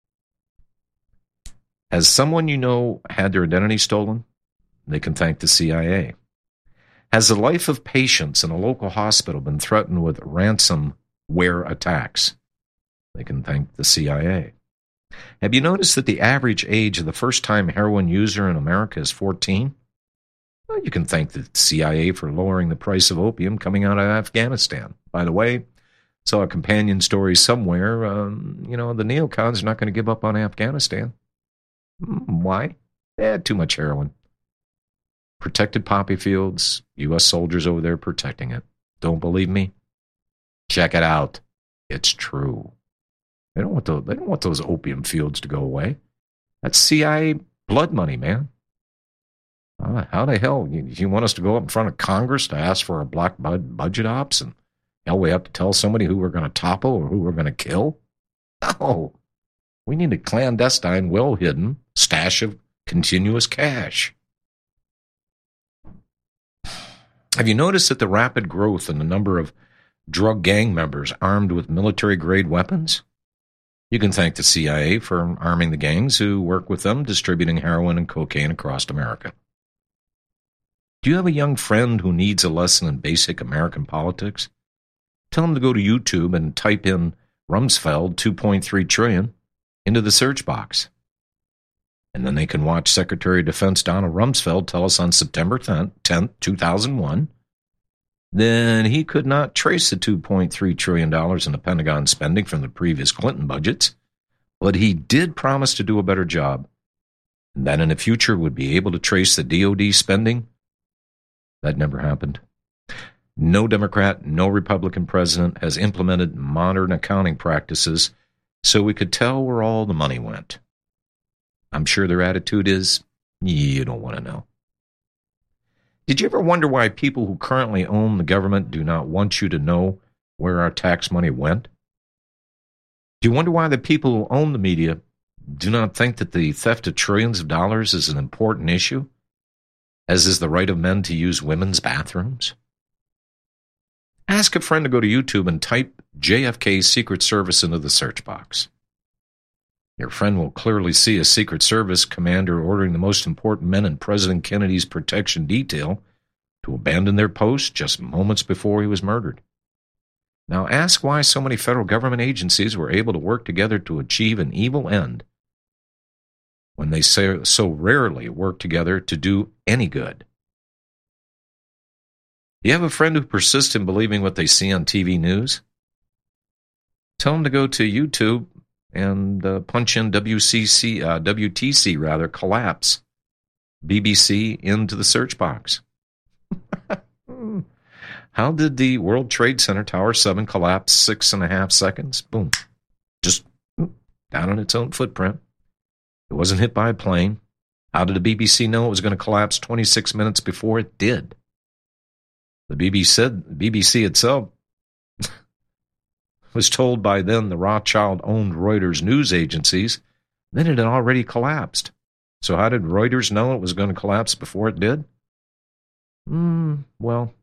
Has someone you know had their identity stolen? They can thank the C I A. Has the life of patients in a local hospital been threatened with ransomware attacks? They can thank the C I A. Have you noticed that the average age of the first-time heroin user in America is fourteen? Well, you can thank the C I A for lowering the price of opium coming out of Afghanistan. By the way, saw a companion story somewhere. Um, you know, the neocons are not going to give up on Afghanistan. Why? They had too much heroin. Protected poppy fields, U S soldiers over there protecting it. Don't believe me? Check it out. It's true. They don't want those, they don't want those opium fields to go away. That's C I A blood money, man. Uh, how the hell? You, you want us to go up in front of Congress to ask for a black bud budget ops? And hell, we have to tell somebody who we're going to topple or who we're going to kill? No. We need a clandestine, well-hidden stash of continuous cash. Have you noticed that the rapid growth in the number of drug gang members armed with military-grade weapons? You can thank the C I A for arming the gangs who work with them, distributing heroin and cocaine across America. Do you have a young friend who needs a lesson in basic American politics? Tell them to go to YouTube and type in Rumsfeld two point three trillion into the search box. And then they can watch Secretary of Defense Donald Rumsfeld tell us on September tenth, two thousand one, then he could not trace the two point three trillion dollars in the Pentagon spending from the previous Clinton budgets, but he did promise to do a better job, and that in the future would be able to trace the D O D spending. That never happened. No Democrat, no Republican president has implemented modern accounting practices so we could tell where all the money went. I'm sure their attitude is, you don't want to know. Did you ever wonder why people who currently own the government do not want you to know where our tax money went? Do you wonder why the people who own the media do not think that the theft of trillions of dollars is an important issue, as is the right of men to use women's bathrooms? Ask a friend to go to YouTube and type J F K Secret Service into the search box. Your friend will clearly see a Secret Service commander ordering the most important men in President Kennedy's protection detail to abandon their post just moments before he was murdered. Now ask why so many federal government agencies were able to work together to achieve an evil end when they so rarely work together to do any good. Do you have a friend who persists in believing what they see on T V news? Tell them to go to YouTube and uh, punch in W C C, uh, W T C rather, collapse, B B C into the search box. How did the World Trade Center Tower seven collapse six and a half seconds? Boom. Just down on its own footprint. It wasn't hit by a plane. How did the B B C know it was going to collapse twenty-six minutes before it did? The B B C said, B B C itself was told by then the Rothschild-owned Reuters news agencies that it had already collapsed. So how did Reuters know it was going to collapse before it did? Hmm, well,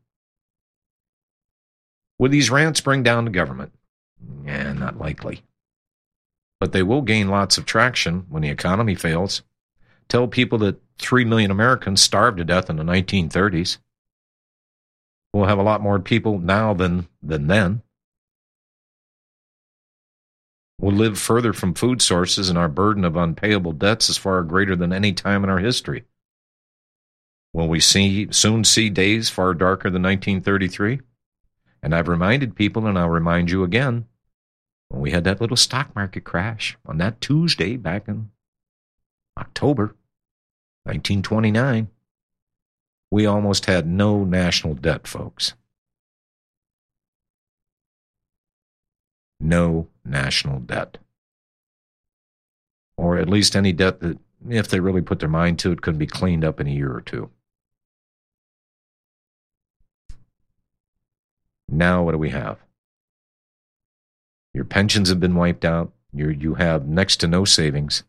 would these rants bring down the government? Yeah, not likely. But they will gain lots of traction when the economy fails. Tell people that three million Americans starved to death in the nineteen thirties. We'll have a lot more people now than, than then. We'll live further from food sources, and our burden of unpayable debts is far greater than any time in our history. Will we see, soon see days far darker than nineteen thirty-three? And I've reminded people, and I'll remind you again, when we had that little stock market crash on that Tuesday back in October nineteen twenty-nine, we almost had no national debt, folks. No national debt. Or at least any debt that, if they really put their mind to it, could be cleaned up in a year or two. Now what do we have? Your pensions have been wiped out. You you have next to no savings.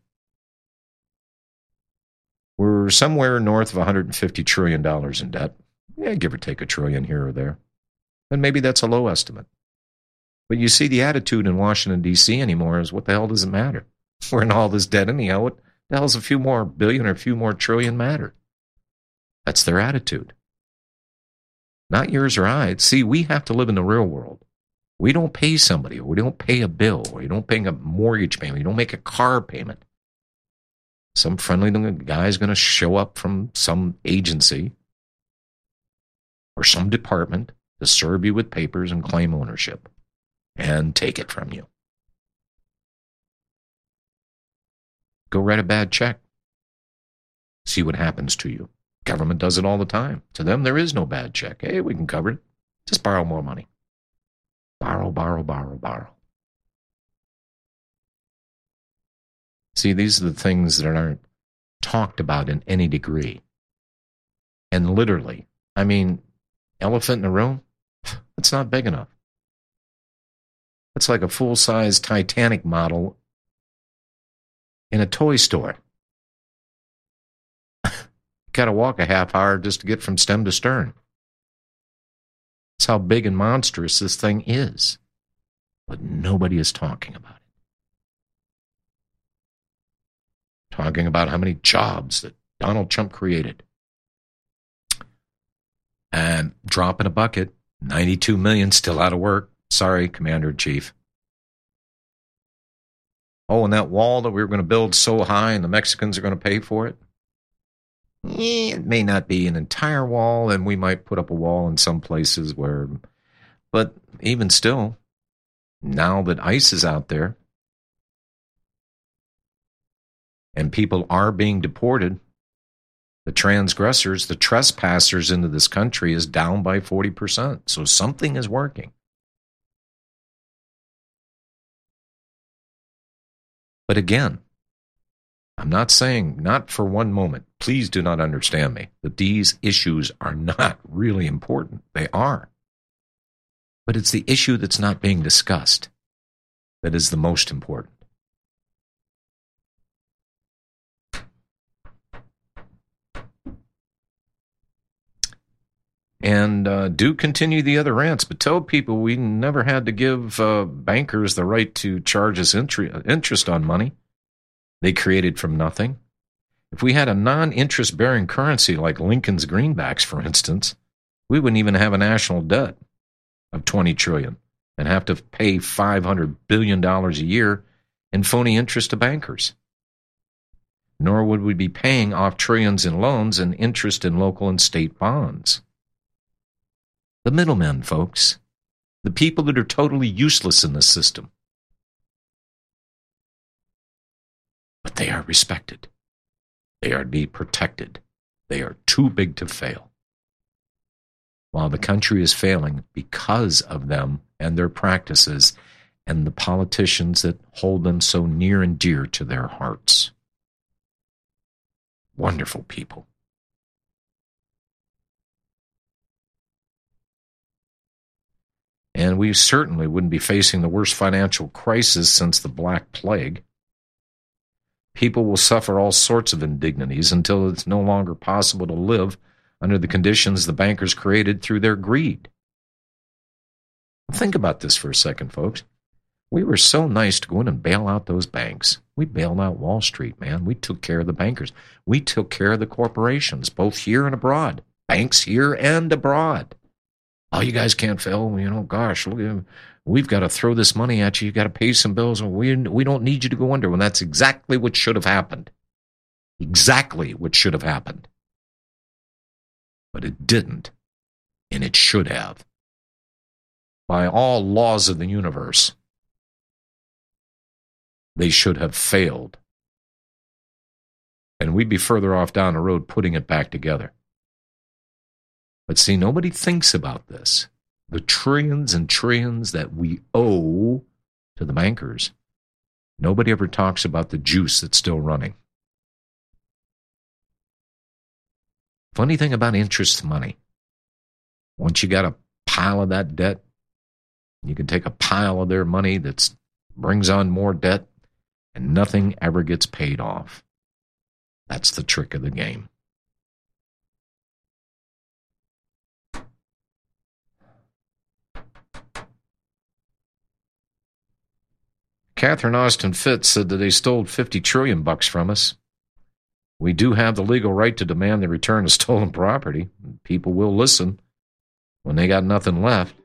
We're somewhere north of one hundred fifty trillion dollars in debt. Yeah, give or take a trillion here or there. And maybe that's a low estimate. But you see, the attitude in Washington, D C anymore is, what the hell does it matter? We're in all this debt anyhow. What the hell's a few more billion or a few more trillion matter? That's their attitude. Not yours or I. See, we have to live in the real world. We don't pay somebody, or we don't pay a bill, or you don't pay a mortgage payment, you don't make a car payment. Some friendly guy's going to show up from some agency or some department to serve you with papers and claim ownership and take it from you. Go write a bad check. See what happens to you. Government does it all the time. To them, there is no bad check. Hey, we can cover it. Just borrow more money. Borrow, borrow, borrow, borrow. See, these are the things that aren't talked about in any degree. And literally, I mean, elephant in the room, it's not big enough. It's like a full-size Titanic model in a toy store. Got to walk a half hour just to get from stem to stern. That's how big and monstrous this thing is. But nobody is talking about it. Talking about how many jobs that Donald Trump created. And drop in a bucket, ninety-two million still out of work. Sorry, Commander-in-Chief. Oh, and that wall that we were going to build so high and the Mexicans are going to pay for it? Yeah, it may not be an entire wall, and we might put up a wall in some places where, but even still, now that ICE is out there and people are being deported, the transgressors, the trespassers into this country is down by forty percent. So something is working. But again, I'm not saying, not for one moment, please do not understand me, that these issues are not really important. They are. But it's the issue that's not being discussed that is the most important. And uh, do continue the other rants, but tell people we never had to give uh, bankers the right to charge us intri- interest on money they created from nothing. If we had a non-interest-bearing currency like Lincoln's greenbacks, for instance, we wouldn't even have a national debt of twenty trillion dollars and have to pay five hundred billion dollars a year in phony interest to bankers. Nor would we be paying off trillions in loans and interest in local and state bonds. The middlemen, folks, the people that are totally useless in this system. But they are respected. They are to be protected. They are too big to fail. While the country is failing because of them and their practices and the politicians that hold them so near and dear to their hearts. Wonderful people. And we certainly wouldn't be facing the worst financial crisis since the Black Plague. People will suffer all sorts of indignities until it's no longer possible to live under the conditions the bankers created through their greed. Think about this for a second, folks. We were so nice to go in and bail out those banks. We bailed out Wall Street, man. We took care of the bankers. We took care of the corporations, both here and abroad. Banks here and abroad. Oh, you guys can't fail. You know, gosh, we've got to throw this money at you. You've got to pay some bills. We, we don't need you to go under. When that's exactly what should have happened. Exactly what should have happened. But it didn't, and it should have. By all laws of the universe, they should have failed. And we'd be further off down the road putting it back together. But see, nobody thinks about this. The trillions and trillions that we owe to the bankers. Nobody ever talks about the juice that's still running. Funny thing about interest money. Once you got a pile of that debt, You can take a pile of their money that brings on more debt, and nothing ever gets paid off. That's the trick of the game. Catherine Austin Fitts said that they stole fifty trillion bucks from us. We do have the legal right to demand the return of stolen property. People will listen when they got nothing left.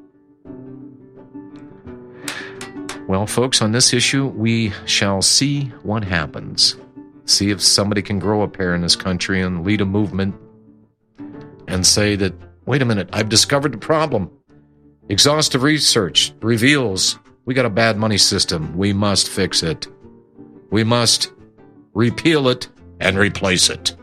Well, folks, on this issue, we shall see what happens. See if somebody can grow a pair in this country and lead a movement and say that, wait a minute, I've discovered the problem. Exhaustive research reveals we got a bad money system. We must fix it. We must repeal it and replace it.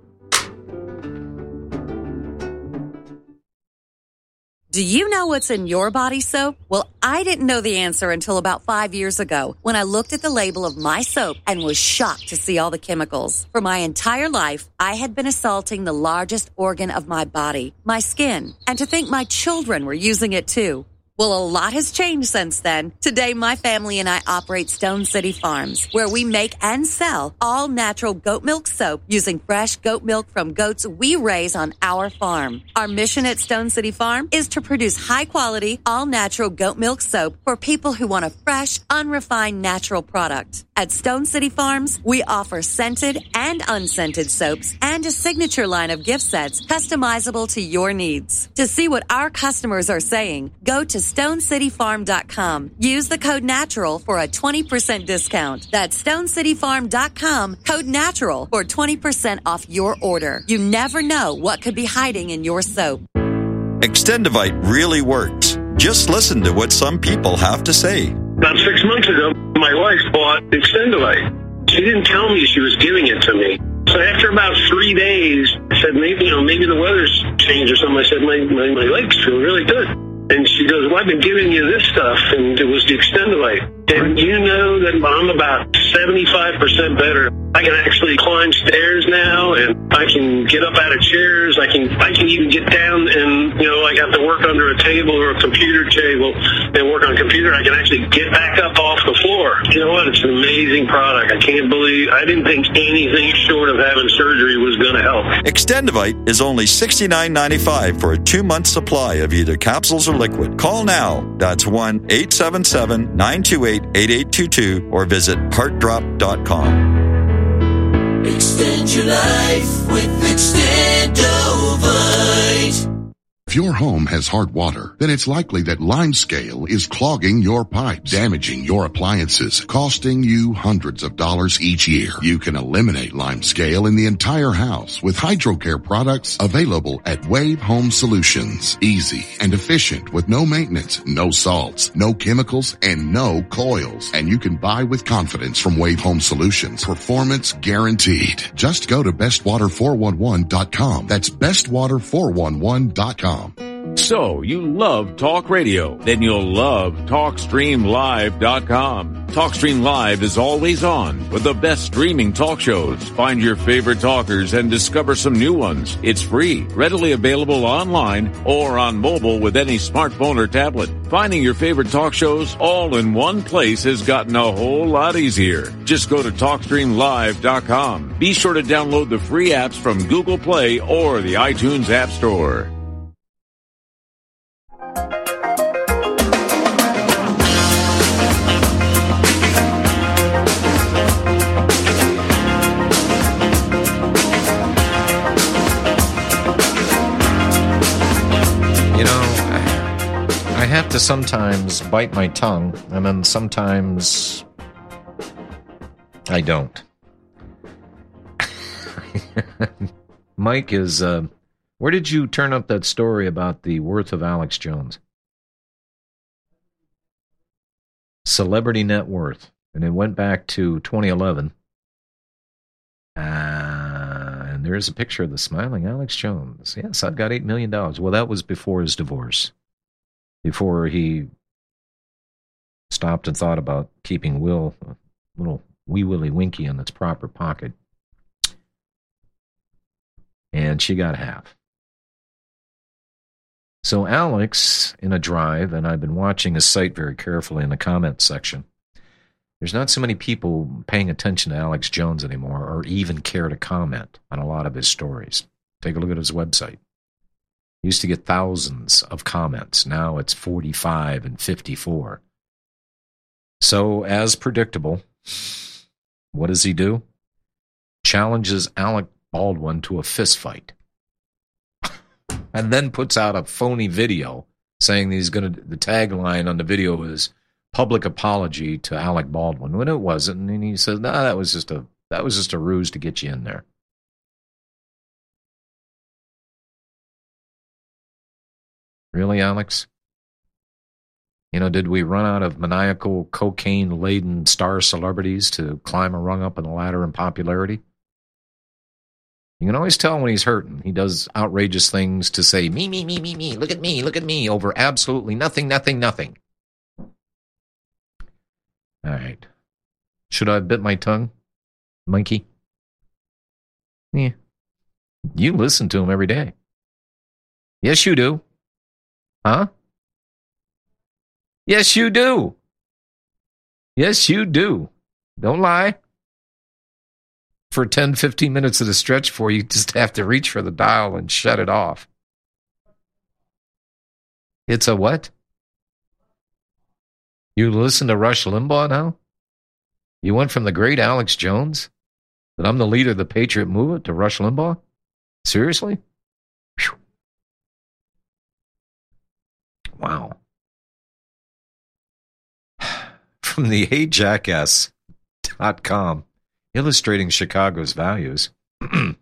Do you know what's in your body soap? Well, I didn't know the answer until about five years ago when I looked at the label of my soap and was shocked to see all the chemicals. For my entire life, I had been assaulting the largest organ of my body, my skin, and to think my children were using it too. Well, a lot has changed since then. Today, my family and I operate Stone City Farms, where we make and sell all natural goat milk soap using fresh goat milk from goats we raise on our farm. Our mission at Stone City Farm is to produce high-quality, all-natural goat milk soap for people who want a fresh, unrefined, natural product. At Stone City Farms, we offer scented and unscented soaps and a signature line of gift sets customizable to your needs. To see what our customers are saying, go to stone city farm dot com. Use the code NATURAL for a twenty percent discount. That's stone city farm dot com, code NATURAL for twenty percent off your order. You never know what could be hiding in your soap. Extendivite really works. Just listen to what some people have to say. About six months ago, my wife bought Extendivite. She didn't tell me she was giving it to me. So after about three days, I said, maybe, you know, maybe the weather's changed or something. I said, my, my, my legs feel really good. And she goes, well, I've been giving you this stuff, and it was the Extendivite. And you know that I'm about seventy-five percent better. I can actually climb stairs now, and I can get up out of chairs. I can I can even get down and, you know, I have to work under a table or a computer table and work on a computer. I can actually get back up off the floor. You know what? It's an amazing product. I can't believe, I didn't think anything short of having surgery was going to help. Extendivite is only sixty-nine dollars and ninety-five cents for a two-month supply of either capsules or liquid. Call now. That's one eight seven seven, nine two eight, eight eight two two or visit heart drop dot com. Extend your life with Extendovite. If your home has hard water, then it's likely that limescale is clogging your pipes, damaging your appliances, costing you hundreds of dollars each year. You can eliminate limescale in the entire house with HydroCare products available at Wave Home Solutions. Easy and efficient with no maintenance, no salts, no chemicals, and no coils. And you can buy with confidence from Wave Home Solutions. Performance guaranteed. Just go to best water four one one dot com. That's best water four one one dot com. So, you love talk radio? Then you'll love talk stream live dot com. TalkStream Live is always on with the best streaming talk shows. Find your favorite talkers and discover some new ones. It's free, readily available online or on mobile with any smartphone or tablet. Finding your favorite talk shows all in one place has gotten a whole lot easier. Just go to talk stream live dot com. Be sure to download the free apps from Google Play or the iTunes App Store. I have to sometimes bite my tongue, and then sometimes I don't. Mike is, uh, where did you turn up that story about the worth of Alex Jones? Celebrity net worth. And it went back to twenty eleven. Uh, and there's a picture of the smiling Alex Jones. Yes, I've got eight million dollars. Well, that was before his divorce. Before he stopped and thought about keeping Will, a little wee willy winky in its proper pocket. And she got half. So Alex, in a drive, and I've been watching his site very carefully in the comments section, there's not so many people paying attention to Alex Jones anymore or even care to comment on a lot of his stories. Take a look at his website. He used to get thousands of comments. Now it's forty-five and fifty-four. So, as predictable, what does he do? Challenges Alec Baldwin to a fist fight. And then puts out a phony video saying that he's going to, the tagline on the video is public apology to Alec Baldwin, when it wasn't. And he says, no, nah, that was just a, that was just a ruse to get you in there. Really, Alex? You know, did we run out of maniacal, cocaine-laden star celebrities to climb a rung up in the ladder in popularity? You can always tell when he's hurting. He does outrageous things to say, me, me, me, me, me, look at me, look at me, over absolutely nothing, nothing, nothing. All right. Should I have bit my tongue, monkey? Yeah. You listen to him every day. Yes, you do. Huh? Yes, you do. Yes, you do. Don't lie. For ten, fifteen minutes at a stretch for you, just have to reach for the dial and shut it off. It's a what? You listen to Rush Limbaugh now? You went from the great Alex Jones, that I'm the leader of the Patriot movement, to Rush Limbaugh? Seriously? Whew. Wow. From the hey jackass dot com, illustrating Chicago's values. Oh,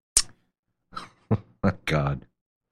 my God.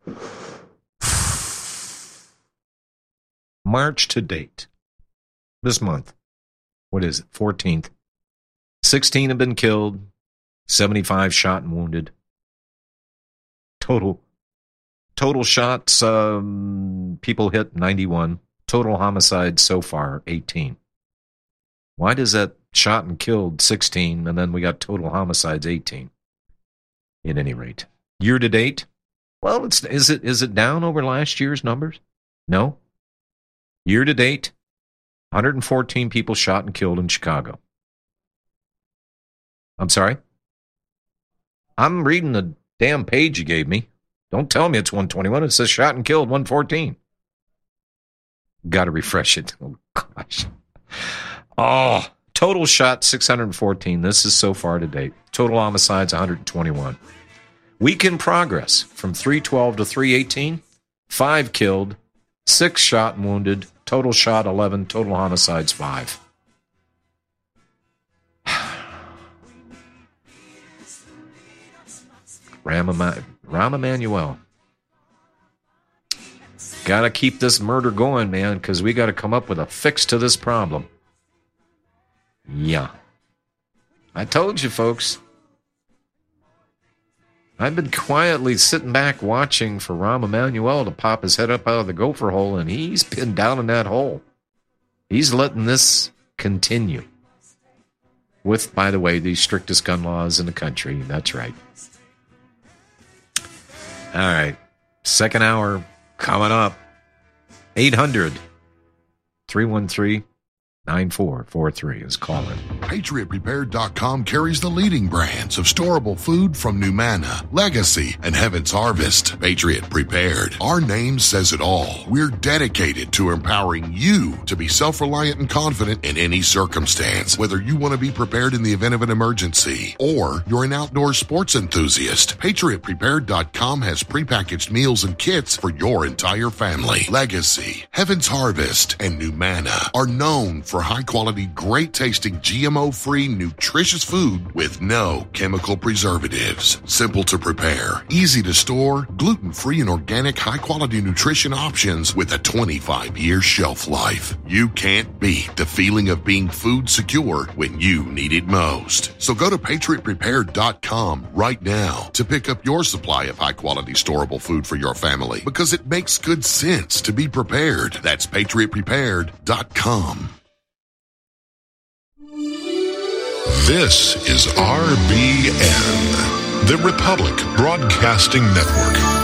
March to date. This month. What is it? fourteenth. sixteen have been killed. seventy-five shot and wounded. Total. Total shots, um, people hit ninety-one. Total homicides so far, eighteen. Why does that shot and killed sixteen, and then we got total homicides eighteen? At any rate, year to date, well, it's is it is it down over last year's numbers? No. Year to date, one hundred fourteen people shot and killed in Chicago. I'm sorry? I'm reading the damn page you gave me. Don't tell me it's one twenty-one. It says shot and killed one fourteen. Got to refresh it. Oh, gosh. Oh, total shot six hundred fourteen. This is so far to date. Total homicides one hundred twenty-one. Week in progress from three twelve to three eighteen. Five killed, six shot and wounded. Total shot eleven. Total homicides five. Rahm Emanuel. Got to keep this murder going, man, because we got to come up with a fix to this problem. Yeah. I told you, folks. I've been quietly sitting back watching for Rahm Emanuel to pop his head up out of the gopher hole, and he's pinned down in that hole. He's letting this continue. With, by the way, the strictest gun laws in the country. That's right. All right. Second hour coming up. eight hundred, three one three, nine four four three is calling. Patriot Prepared dot com carries the leading brands of storable food from Numana, Legacy, and Heaven's Harvest. Patriot Prepared. Our name says it all. We're dedicated to empowering you to be self-reliant and confident in any circumstance. Whether you want to be prepared in the event of an emergency or you're an outdoor sports enthusiast, Patriot Prepared dot com has prepackaged meals and kits for your entire family. Legacy, Heaven's Harvest, and Numana are known for high-quality, great-tasting, G M O-free, nutritious food with no chemical preservatives. Simple to prepare, easy to store, gluten-free and organic high-quality nutrition options with a twenty-five year shelf life. You can't beat the feeling of being food secure when you need it most. So go to Patriot Prepared dot com right now to pick up your supply of high-quality storable food for your family, because it makes good sense to be prepared. That's Patriot Prepared dot com. This is R B N, the Republic Broadcasting Network.